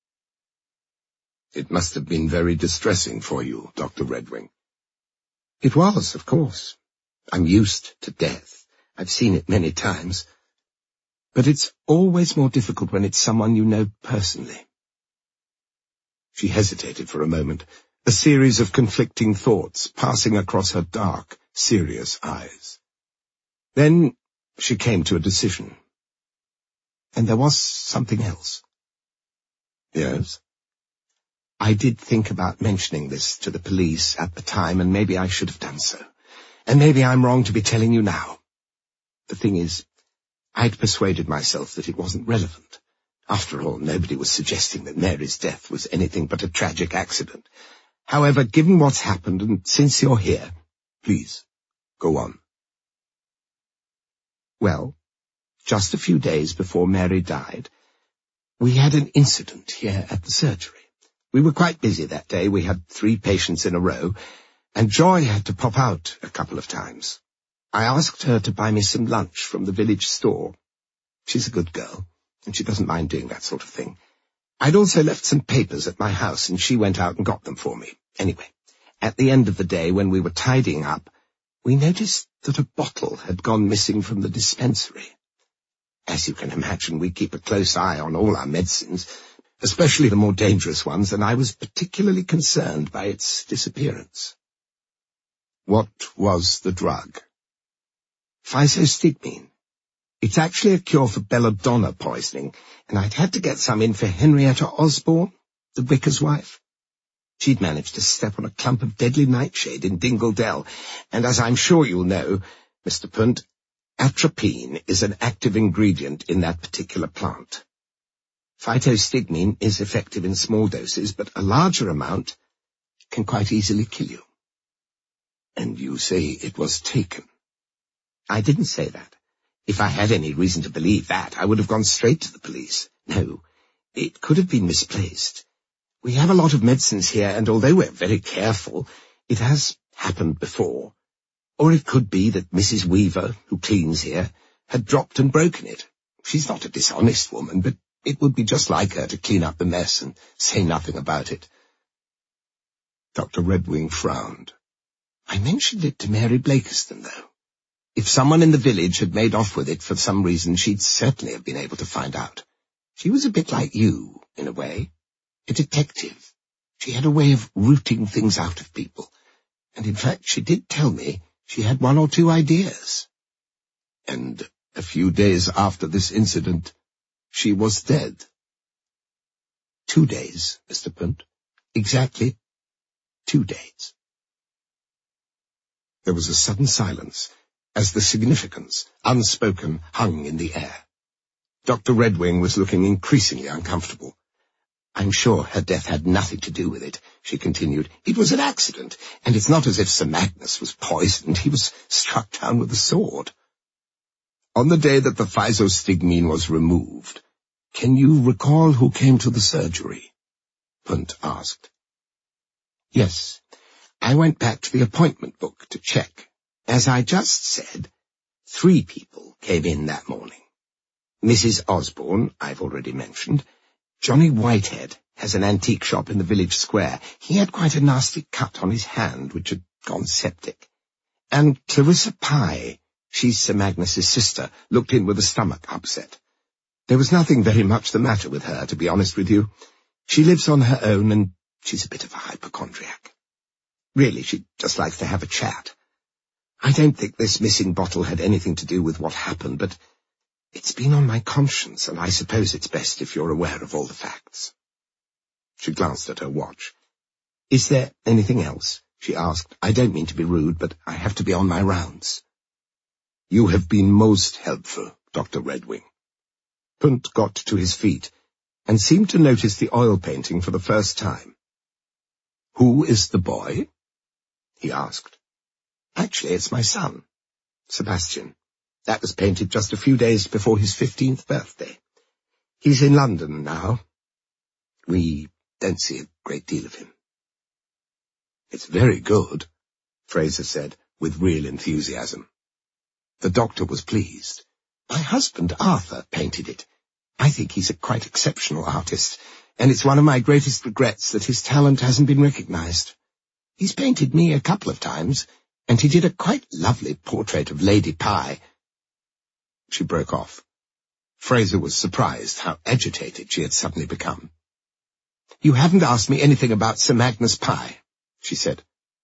It must have been very distressing for you, Doctor Redwing. It was, of course. I'm used to death. I've seen it many times. But it's always more difficult when it's someone you know personally. She hesitated for a moment, a series of conflicting thoughts passing across her dark, serious eyes. Then she came to a decision. And there was something else. Yes? I did think about mentioning this to the police at the time, and maybe I should have done so. And maybe I'm wrong to be telling you now. The thing is, I'd persuaded myself that it wasn't relevant. After all, nobody was suggesting that Mary's death was anything but a tragic accident. However, given what's happened, and since you're here, please, go on. Well, just a few days before Mary died, we had an incident here at the surgery. We were quite busy that day. We had three patients in a row, and Joy had to pop out a couple of times. I asked her to buy me some lunch from the village store. She's a good girl, and she doesn't mind doing that sort of thing. I'd also left some papers at my house, and she went out and got them for me. Anyway, at the end of the day, when we were tidying up, we noticed that a bottle had gone missing from the dispensary. As you can imagine, we keep a close eye on all our medicines, especially the more dangerous ones, and I was particularly concerned by its disappearance. What was the drug? Physostigmine. It's actually a cure for belladonna poisoning, and I'd had to get some in for Henrietta Osborne, the vicar's wife. She'd managed to step on a clump of deadly nightshade in Dingle Dell, and as I'm sure you'll know, Mister Punt, atropine is an active ingredient in that particular plant. Phytostigmine is effective in small doses, but a larger amount can quite easily kill you. And you say it was taken? I didn't say that. If I had any reason to believe that, I would have gone straight to the police. No, it could have been misplaced. We have a lot of medicines here, and although we're very careful, it has happened before. Or it could be that Missus Weaver, who cleans here, had dropped and broken it. She's not a dishonest woman, but it would be just like her to clean up the mess and say nothing about it. Doctor Redwing frowned. I mentioned it to Mary Blakiston, though. If someone in the village had made off with it for some reason, she'd certainly have been able to find out. She was a bit like you, in a way. A detective. She had a way of rooting things out of people. And in fact, she did tell me she had one or two ideas. And a few days after this incident, she was dead. Two days, Mister Punt. Exactly two days. There was a sudden silence, as the significance, unspoken, hung in the air. Doctor Redwing was looking increasingly uncomfortable. I'm sure her death had nothing to do with it, she continued. It was an accident, and it's not as if Sir Magnus was poisoned. He was struck down with a sword. On the day that the physostigmine was removed, can you recall who came to the surgery? Punt asked. Yes, I went back to the appointment book to check. As I just said, three people came in that morning. Missus Osborne, I've already mentioned. Johnny Whitehead has an antique shop in the village square. He had quite a nasty cut on his hand, which had gone septic. And Clarissa Pye, she's Sir Magnus's sister, looked in with a stomach upset. There was nothing very much the matter with her, to be honest with you. She lives on her own, and she's a bit of a hypochondriac. Really, she just likes to have a chat. I don't think this missing bottle had anything to do with what happened, but It's been on my conscience, and I suppose it's best if you're aware of all the facts. She glanced at her watch. Is there anything else? She asked. I don't mean to be rude, but I have to be on my rounds. You have been most helpful, Doctor Redwing. Punt got to his feet and seemed to notice the oil painting for the first time. Who is the boy? He asked. Actually, it's my son, Sebastian. That was painted just a few days before his fifteenth birthday. He's in London now. We don't see a great deal of him. It's very good, Fraser said, with real enthusiasm. The doctor was pleased. My husband, Arthur, painted it. I think he's a quite exceptional artist, and it's one of my greatest regrets that his talent hasn't been recognized. He's painted me a couple of times, and he did a quite lovely portrait of Lady Pye. She broke off. Fraser was surprised how agitated she had suddenly become. You haven't asked me anything about Sir Magnus Pye, she said.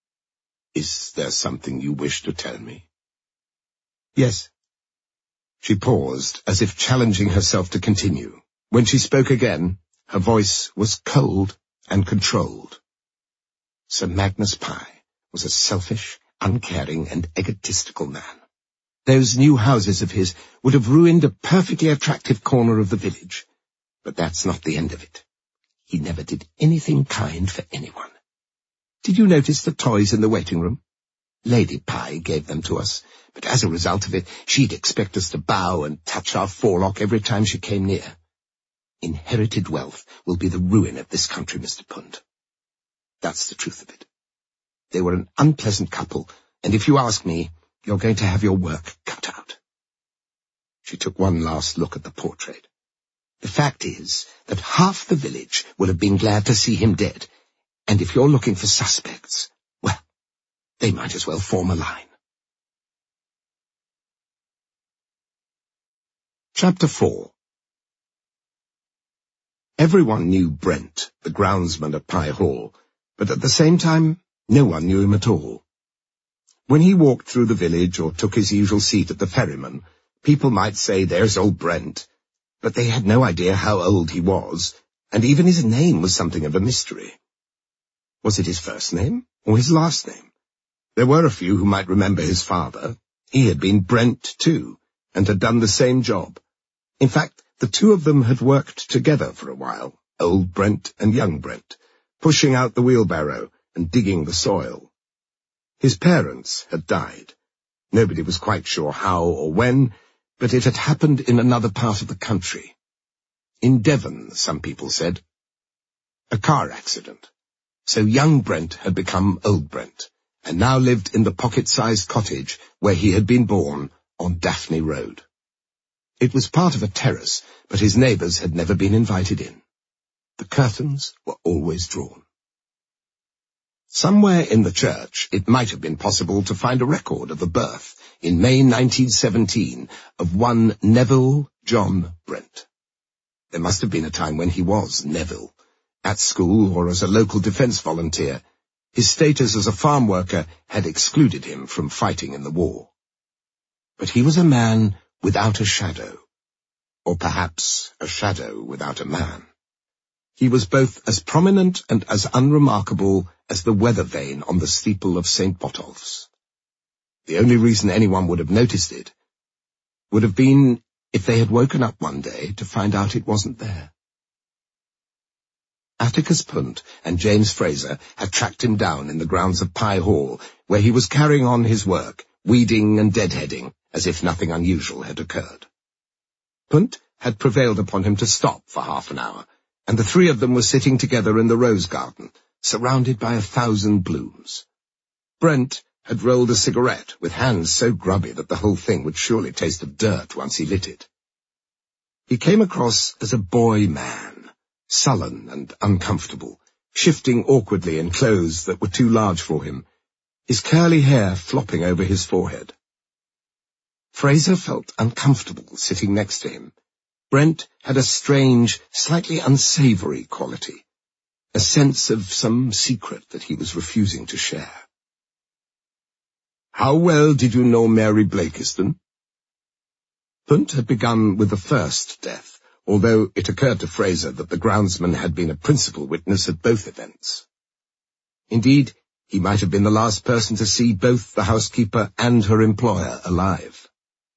Is there something you wish to tell me? Yes. She paused, as if challenging herself to continue. When she spoke again, her voice was cold and controlled. Sir Magnus Pye was a selfish, uncaring, and egotistical man. Those new houses of his would have ruined a perfectly attractive corner of the village. But that's not the end of it. He never did anything kind for anyone. Did you notice the toys in the waiting room? Lady Pye gave them to us, but as a result of it, she'd expect us to bow and touch our forelock every time she came near. Inherited wealth will be the ruin of this country, Mister Punt. That's the truth of it. They were an unpleasant couple, and if you ask me, you're going to have your work cut out. She took one last look at the portrait. The fact is that half the village would have been glad to see him dead, and if you're looking for suspects, well, they might as well form a line. Chapter four. Everyone knew Brent, the groundsman at Pye Hall, but at the same time, no one knew him at all. When he walked through the village or took his usual seat at the ferryman, people might say, there's old Brent, but they had no idea how old he was, and even his name was something of a mystery. Was it his first name or his last name? There were a few who might remember his father. He had been Brent too, and had done the same job. In fact, the two of them had worked together for a while, old Brent and young Brent, pushing out the wheelbarrow and digging the soil. His parents had died. Nobody was quite sure how or when, but it had happened in another part of the country. In Devon, some people said. A car accident. So young Brent had become old Brent, and now lived in the pocket-sized cottage where he had been born on Daphne Road. It was part of a terrace, but his neighbours had never been invited in. The curtains were always drawn. Somewhere in the church, it might have been possible to find a record of the birth, in May nineteen seventeen, of one Neville John Brent. There must have been a time when he was Neville, at school or as a local defence volunteer. His status as a farm worker had excluded him from fighting in the war. But he was a man without a shadow, or perhaps a shadow without a man. He was both as prominent and as unremarkable as the weather vane on the steeple of Saint Botolph's. The only reason anyone would have noticed it would have been if they had woken up one day to find out it wasn't there. Atticus Punt and James Fraser had tracked him down in the grounds of Pye Hall, where he was carrying on his work, weeding and deadheading, as if nothing unusual had occurred. Punt had prevailed upon him to stop for half an hour, and the three of them were sitting together in the rose garden, surrounded by a thousand blooms. Brent had rolled a cigarette, with hands so grubby that the whole thing would surely taste of dirt once he lit it. He came across as a boy man, sullen and uncomfortable, shifting awkwardly in clothes that were too large for him, his curly hair flopping over his forehead. Fraser felt uncomfortable sitting next to him. Brent had a strange, slightly unsavoury quality, a sense of some secret that he was refusing to share. How well did you know Mary Blakiston? Punt had begun with the first death, although it occurred to Fraser that the groundsman had been a principal witness at both events. Indeed, he might have been the last person to see both the housekeeper and her employer alive.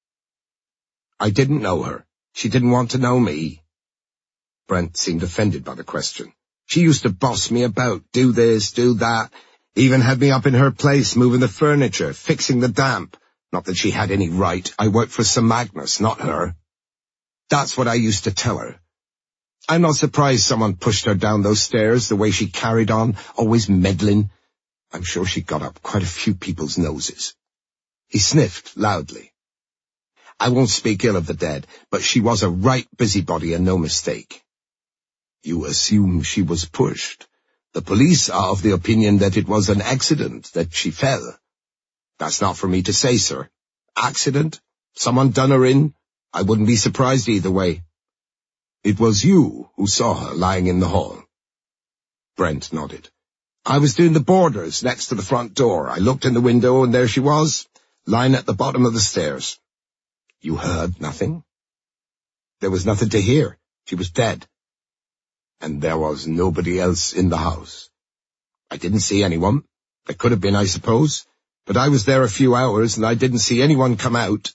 I didn't know her. She didn't want to know me. Brent seemed offended by the question. She used to boss me about, do this, do that, even had me up in her place, moving the furniture, fixing the damp. Not that she had any right. I worked for Sir Magnus, not her. That's what I used to tell her. I'm not surprised someone pushed her down those stairs, the way she carried on, always meddling. I'm sure she got up quite a few people's noses. He sniffed loudly. I won't speak ill of the dead, but she was a right busybody and no mistake. You assume she was pushed. The police are of the opinion that it was an accident, that she fell. That's not for me to say, sir. Accident? Someone done her in? I wouldn't be surprised either way. It was you who saw her lying in the hall. Brent nodded. I was doing the borders next to the front door. I looked in the window and there she was, lying at the bottom of the stairs. You heard nothing? There was nothing to hear. She was dead. And there was nobody else in the house. I didn't see anyone. There could have been, I suppose. But I was there a few hours, and I didn't see anyone come out.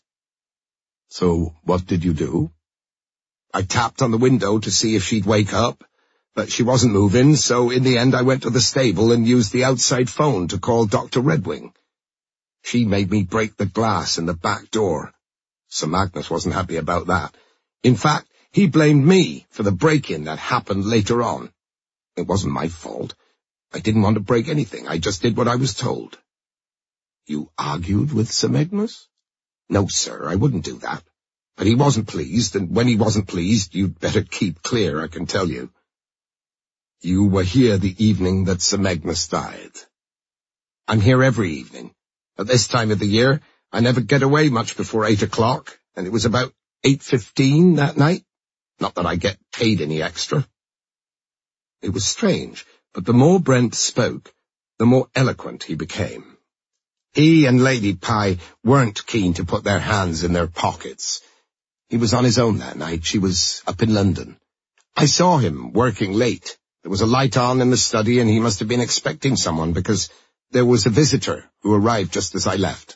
So what did you do? I tapped on the window to see if she'd wake up, but she wasn't moving, so in the end I went to the stable and used the outside phone to call Doctor Redwing. She made me break the glass in the back door. Sir Magnus wasn't happy about that. In fact, he blamed me for the break-in that happened later on. It wasn't my fault. I didn't want to break anything. I just did what I was told. You argued with Sir Magnus? No, sir, I wouldn't do that. But he wasn't pleased, and when he wasn't pleased, you'd better keep clear, I can tell you. You were here the evening that Sir Magnus died. I'm here every evening. At this time of the year, I never get away much before eight o'clock, and it was about eight fifteen that night. Not that I get paid any extra. It was strange, but the more Brent spoke, the more eloquent he became. He and Lady Pye weren't keen to put their hands in their pockets. He was on his own that night. She was up in London. I saw him working late. There was a light on in the study, and he must have been expecting someone, because there was a visitor who arrived just as I left.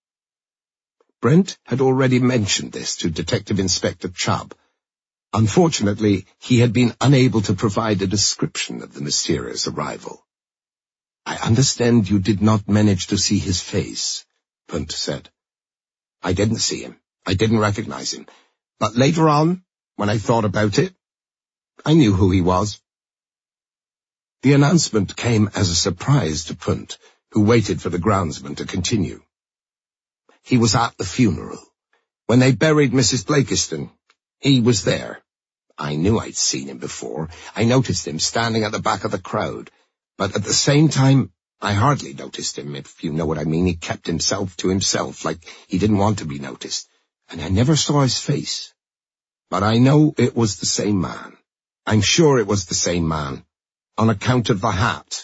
Brent had already mentioned this to Detective Inspector Chubb. Unfortunately, he had been unable to provide a description of the mysterious arrival. I understand you did not manage to see his face, Punt said. I didn't see him. I didn't recognize him. But later on, when I thought about it, I knew who he was. The announcement came as a surprise to Punt, who waited for the groundsman to continue. He was at the funeral. When they buried Missus Blakiston, he was there. I knew I'd seen him before. I noticed him standing at the back of the crowd. But at the same time, I hardly noticed him, if you know what I mean. He kept himself to himself, like he didn't want to be noticed. And I never saw his face. But I know it was the same man. I'm sure it was the same man, on account of the hat.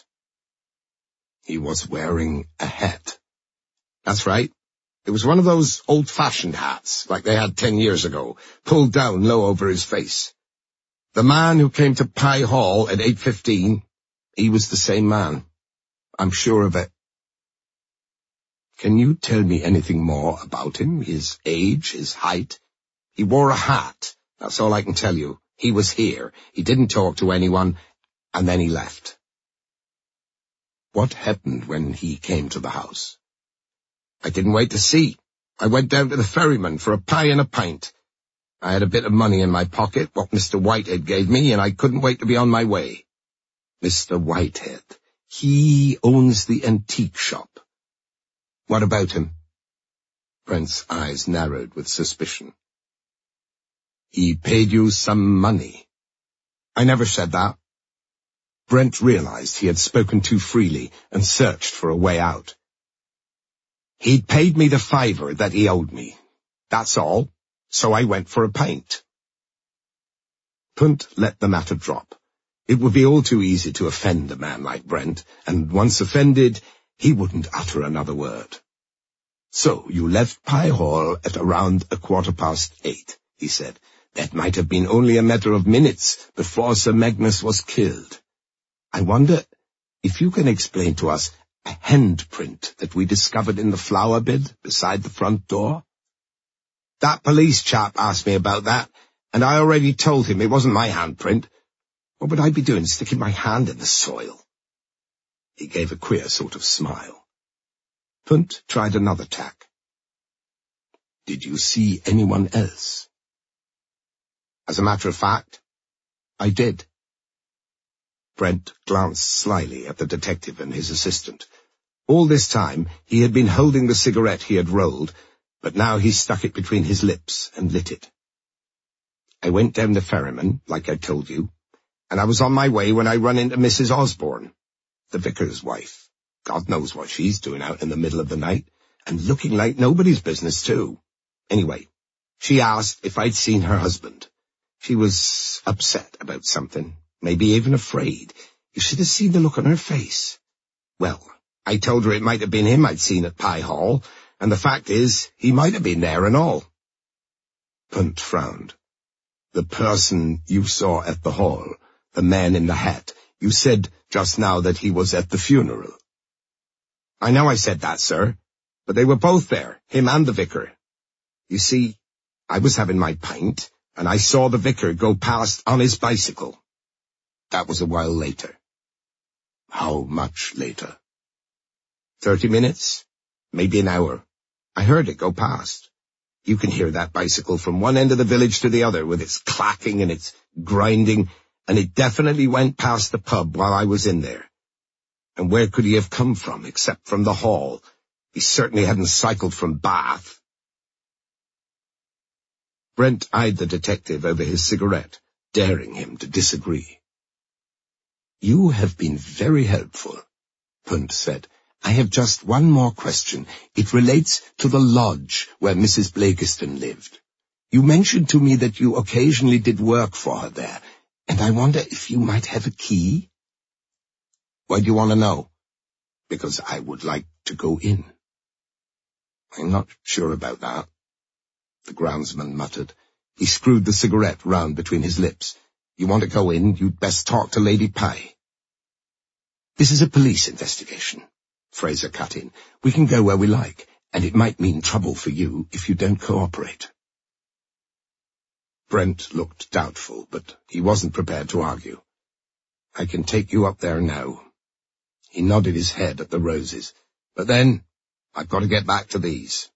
He was wearing a hat. That's right. It was one of those old-fashioned hats, like they had ten years ago, pulled down low over his face. The man who came to Pye Hall at eight fifteen, he was the same man. I'm sure of it. Can you tell me anything more about him? His age, his height? He wore a hat. That's all I can tell you. He was here. He didn't talk to anyone, and then he left. What happened when he came to the house? I didn't wait to see. I went down to the ferryman for a pie and a pint. I had a bit of money in my pocket, what Mister Whitehead gave me, and I couldn't wait to be on my way. Mister Whitehead. He owns the antique shop. What about him? Brent's eyes narrowed with suspicion. He paid you some money. I never said that. Brent realized he had spoken too freely and searched for a way out. He'd paid me the fiver that he owed me. That's all. So I went for a pint. Punt let the matter drop. It would be all too easy to offend a man like Brent, and once offended, he wouldn't utter another word. "So, you left Pye Hall at around a quarter past eight," he said. "That might have been only a matter of minutes before Sir Magnus was killed. I wonder if you can explain to us a handprint that we discovered in the flower bed beside the front door?" "That police chap asked me about that, and I already told him it wasn't my handprint. What would I be doing sticking my hand in the soil?" He gave a queer sort of smile. Punt tried another tack. "Did you see anyone else?" "As a matter of fact, I did." Brent glanced slyly at the detective and his assistant. All this time he had been holding the cigarette he had rolled, but now he stuck it between his lips and lit it. "I went down to Ferryman, like I told you, and I was on my way when I run into Missus Osborne, the vicar's wife. God knows what she's doing out in the middle of the night, and looking like nobody's business, too. Anyway, she asked if I'd seen her husband. She was upset about something, maybe even afraid. You should have seen the look on her face. Well, I told her it might have been him I'd seen at Pye Hall, and the fact is, he might have been there and all." Punt frowned. "The person you saw at the hall, the man in the hat, you said just now that he was at the funeral." "I know I said that, sir, but they were both there, him and the vicar. You see, I was having my pint, and I saw the vicar go past on his bicycle. That was a while later." "How much later?" Thirty minutes, maybe an hour. I heard it go past. You can hear that bicycle from one end of the village to the other, with its clacking and its grinding, and it definitely went past the pub while I was in there. And where could he have come from, except from the hall? He certainly hadn't cycled from Bath." Brent eyed the detective over his cigarette, daring him to disagree. "You have been very helpful," Punt said. "I have just one more question. It relates to the lodge where Missus Blakiston lived. You mentioned to me that you occasionally did work for her there, and I wonder if you might have a key?" "Why do you want to know?" "Because I would like to go in." "I'm not sure about that," the groundsman muttered. He screwed the cigarette round between his lips. "You want to go in, you'd best talk to Lady Pye." "This is a police investigation," Fraser cut in. "We can go where we like, and it might mean trouble for you if you don't cooperate." Brent looked doubtful, but he wasn't prepared to argue. "I can take you up there now." He nodded his head at the roses. "But then, I've got to get back to these."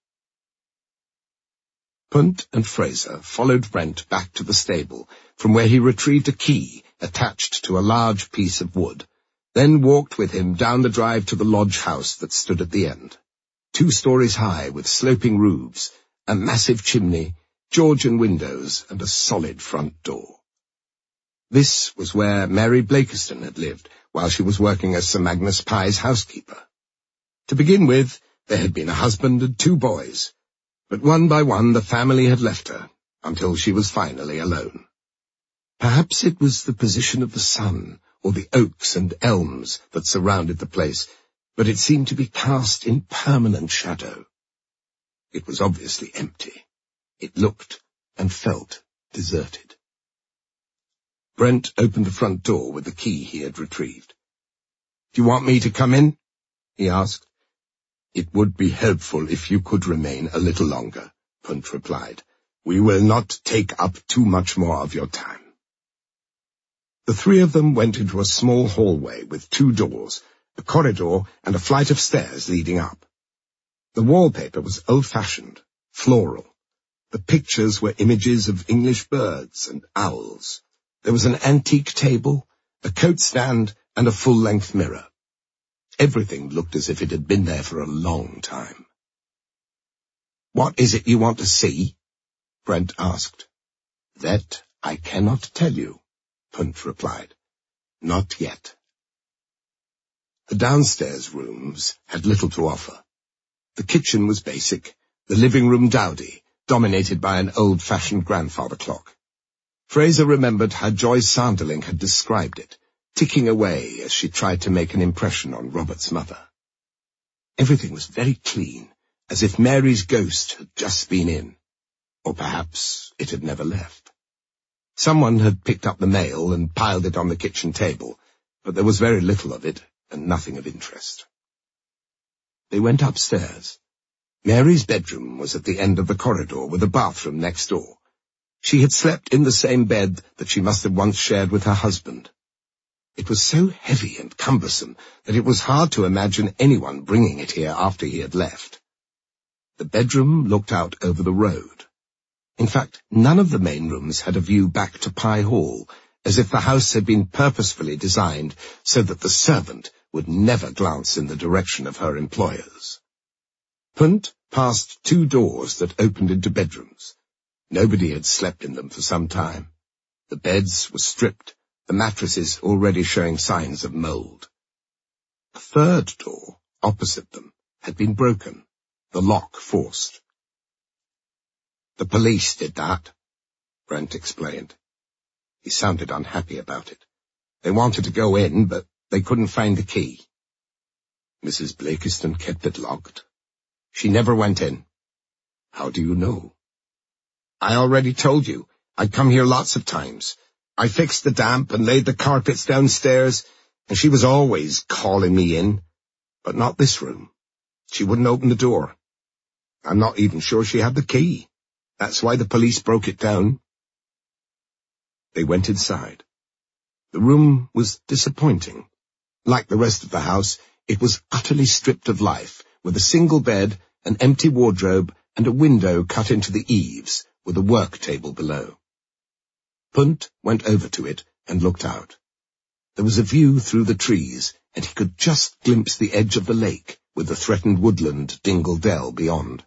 Punt and Fraser followed Brent back to the stable, from where he retrieved a key attached to a large piece of wood, then walked with him down the drive to the lodge house that stood at the end. Two stories high, with sloping roofs, a massive chimney, Georgian windows, and a solid front door. This was where Mary Blakiston had lived, while she was working as Sir Magnus Pye's housekeeper. To begin with, there had been a husband and two boys, but one by one the family had left her, until she was finally alone. Perhaps it was the position of the sun, or the oaks and elms that surrounded the place, but it seemed to be cast in permanent shadow. It was obviously empty. It looked and felt deserted. Brent opened the front door with the key he had retrieved. "Do you want me to come in?" he asked. "It would be helpful if you could remain a little longer," Punt replied. "We will not take up too much more of your time." The three of them went into a small hallway with two doors, a corridor, and a flight of stairs leading up. The wallpaper was old-fashioned, floral. The pictures were images of English birds and owls. There was an antique table, a coat stand, and a full-length mirror. Everything looked as if it had been there for a long time. "What is it you want to see?" Brent asked. "That I cannot tell you," Punt replied. "Not yet." The downstairs rooms had little to offer. The kitchen was basic, the living room dowdy, dominated by an old-fashioned grandfather clock. Fraser remembered how Joyce Sanderling had described it, ticking away as she tried to make an impression on Robert's mother. Everything was very clean, as if Mary's ghost had just been in, or perhaps it had never left. Someone had picked up the mail and piled it on the kitchen table, but there was very little of it and nothing of interest. They went upstairs. Mary's bedroom was at the end of the corridor with a bathroom next door. She had slept in the same bed that she must have once shared with her husband. It was so heavy and cumbersome that it was hard to imagine anyone bringing it here after he had left. The bedroom looked out over the road. In fact, none of the main rooms had a view back to Pye Hall, as if the house had been purposefully designed so that the servant would never glance in the direction of her employers. Punt passed two doors that opened into bedrooms. Nobody had slept in them for some time. The beds were stripped, the mattresses already showing signs of mould. A third door, opposite them, had been broken, the lock forced. "The police did that," Brent explained. He sounded unhappy about it. They wanted to go in, but they couldn't find the key. Missus Blakiston kept it locked. She never went in. How do you know? I already told you. I'd come here lots of times. I fixed the damp and laid the carpets downstairs, and she was always calling me in. But not this room. She wouldn't open the door. I'm not even sure she had the key. That's why the police broke it down. They went inside. The room was disappointing. Like the rest of the house, it was utterly stripped of life, with a single bed, an empty wardrobe, and a window cut into the eaves, with a work table below. Punt went over to it and looked out. There was a view through the trees, and he could just glimpse the edge of the lake, with the threatened woodland Dingle Dell beyond.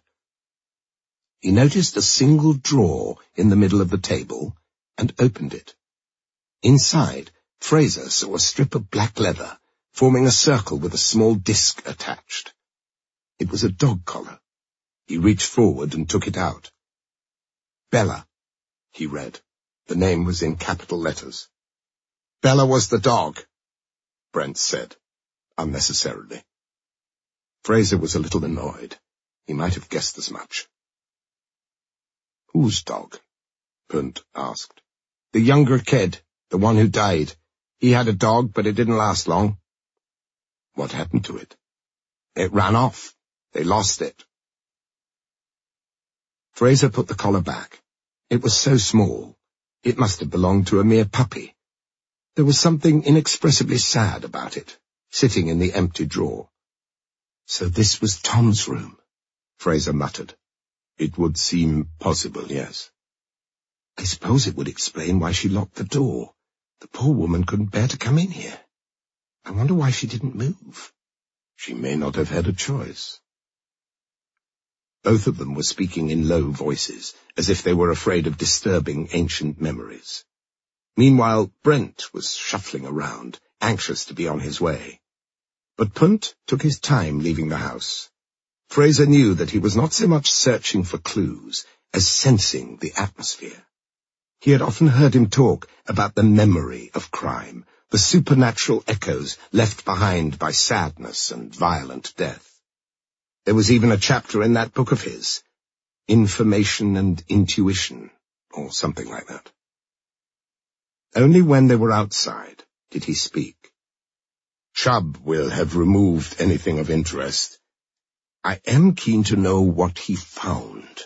He noticed a single drawer in the middle of the table, and opened it. Inside, Fraser saw a strip of black leather, forming a circle with a small disc attached. It was a dog collar. He reached forward and took it out. Bella, he read. The name was in capital letters. Bella was the dog, Brent said, unnecessarily. Fraser was a little annoyed. He might have guessed as much. Whose dog? Punt asked. The younger kid, the one who died. He had a dog, but it didn't last long. What happened to it? It ran off. They lost it. Fraser put the collar back. It was so small. It must have belonged to a mere puppy. There was something inexpressibly sad about it, sitting in the empty drawer. So this was Tom's room, Fraser muttered. It would seem possible, yes. I suppose it would explain why she locked the door. The poor woman couldn't bear to come in here. I wonder why she didn't move. She may not have had a choice. Both of them were speaking in low voices, as if they were afraid of disturbing ancient memories. Meanwhile, Brent was shuffling around, anxious to be on his way. But Punt took his time leaving the house. Fraser knew that he was not so much searching for clues as sensing the atmosphere. He had often heard him talk about the memory of crime, the supernatural echoes left behind by sadness and violent death. There was even a chapter in that book of his, Information and Intuition, or something like that. Only when they were outside did he speak. Chubb will have removed anything of interest. I am keen to know what he found.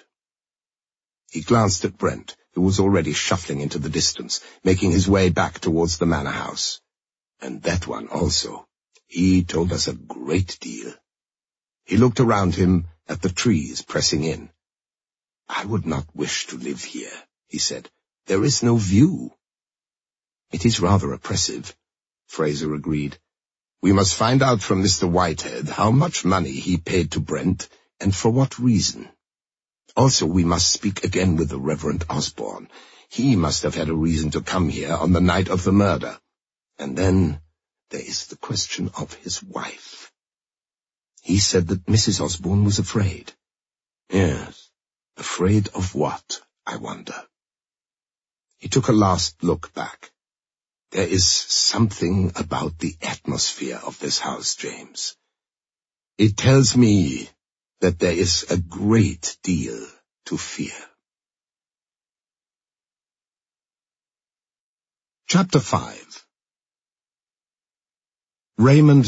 He glanced at Brent, who was already shuffling into the distance, making his way back towards the manor house. And that one also. He told us a great deal. He looked around him at the trees pressing in. I would not wish to live here, he said. There is no view. It is rather oppressive, Fraser agreed. We must find out from Mister Whitehead how much money he paid to Brent, and for what reason. Also, we must speak again with the Reverend Osborne. He must have had a reason to come here on the night of the murder. And then there is the question of his wife. He said that Missus Osborne was afraid. Yes, afraid of what, I wonder? He took a last look back. There is something about the atmosphere of this house, James. It tells me that there is a great deal to fear. Chapter five. Raymond